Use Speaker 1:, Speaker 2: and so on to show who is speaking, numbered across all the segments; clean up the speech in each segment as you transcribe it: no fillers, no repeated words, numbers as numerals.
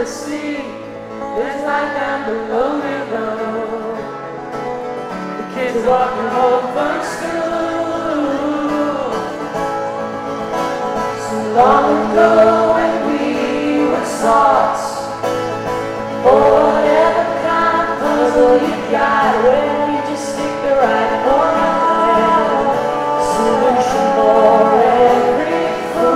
Speaker 1: sea. There's light down below me though. The kids walking home from school. So long ago when we were sauce, or whatever kind of puzzle you got, well, you just stick the right one in there. Solution for every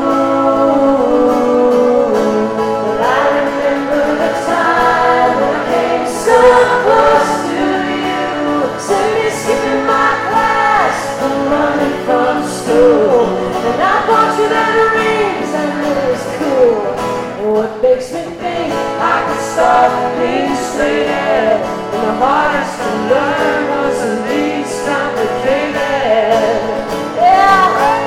Speaker 1: fool. But I remember the time when I came so close to you. Send me skipping my class and running from school. And I bought you that rings and it was cool. And what makes me think I could start being straight ahead, and the hardest to learn was the least complicated. Yeah.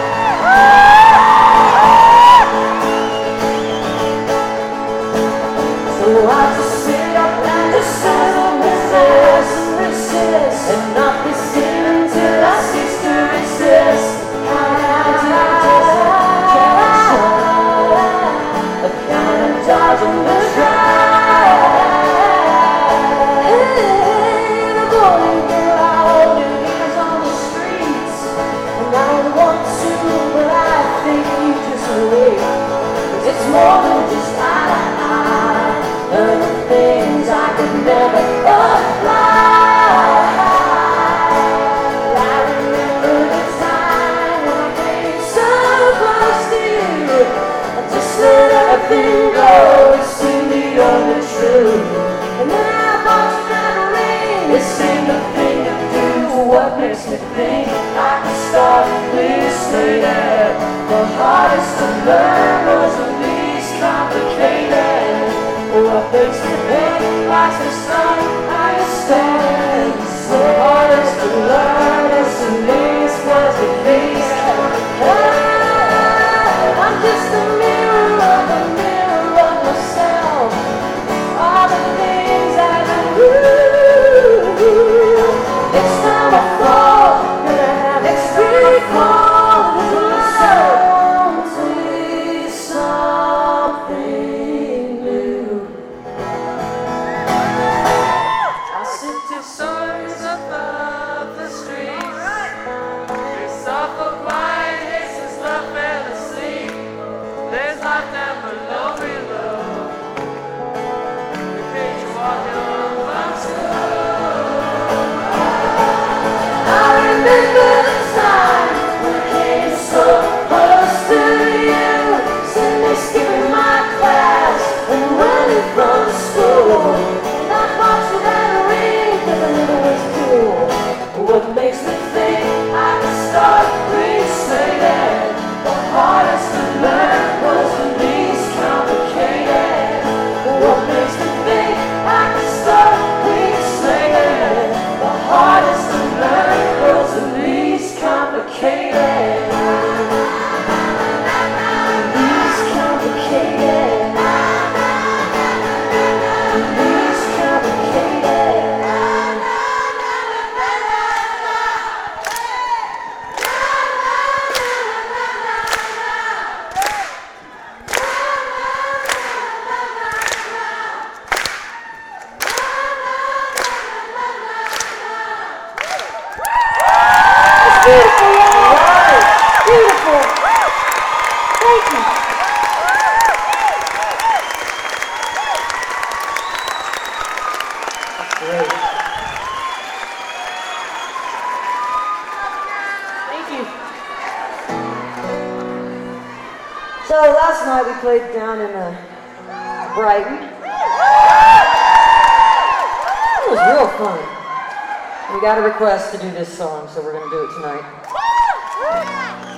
Speaker 1: So I just sit up and just resist and resist, and not be seen until I cease to resist. A kind of dodging the track. The golden girl out is on the streets, and I don't want to, but I think you just wait. 'Cause it's more than just eye to eye, learning things I could never apply. I remember the time when I came so close to you. I just let everything go, it seemed the only truth. And then I bought you that ring, it seemed the thing to do. What makes me think I can start please straight ahead? The hardest to learn was the least complicated. What makes me think like the sun I stand? The hardest to learn is the least complicated. I'm just a mirror of myself. All the things I do. Next time I fall, next time I fall, there's something new. I sit to suns above the streets. Your soft white faces love fell asleep. There's life down below me, love. The kids walking home from school. I remember the time when I came so close to you. Send me skipping my class and running from school. And I bought you that ring 'cause I knew it was cool. What makes me think I can start pretty straight ahead? The hardest to learn was the least complicated. What makes me think I can start pretty straight ahead? The hardest to learn was the least complicated. Least complicated. Least complicated. Beautiful, y'all. Beautiful. Thank you. That's great. Thank you. So last night we played down in Brighton. It was real fun. We got a request to do this song, so we're going to do it tonight.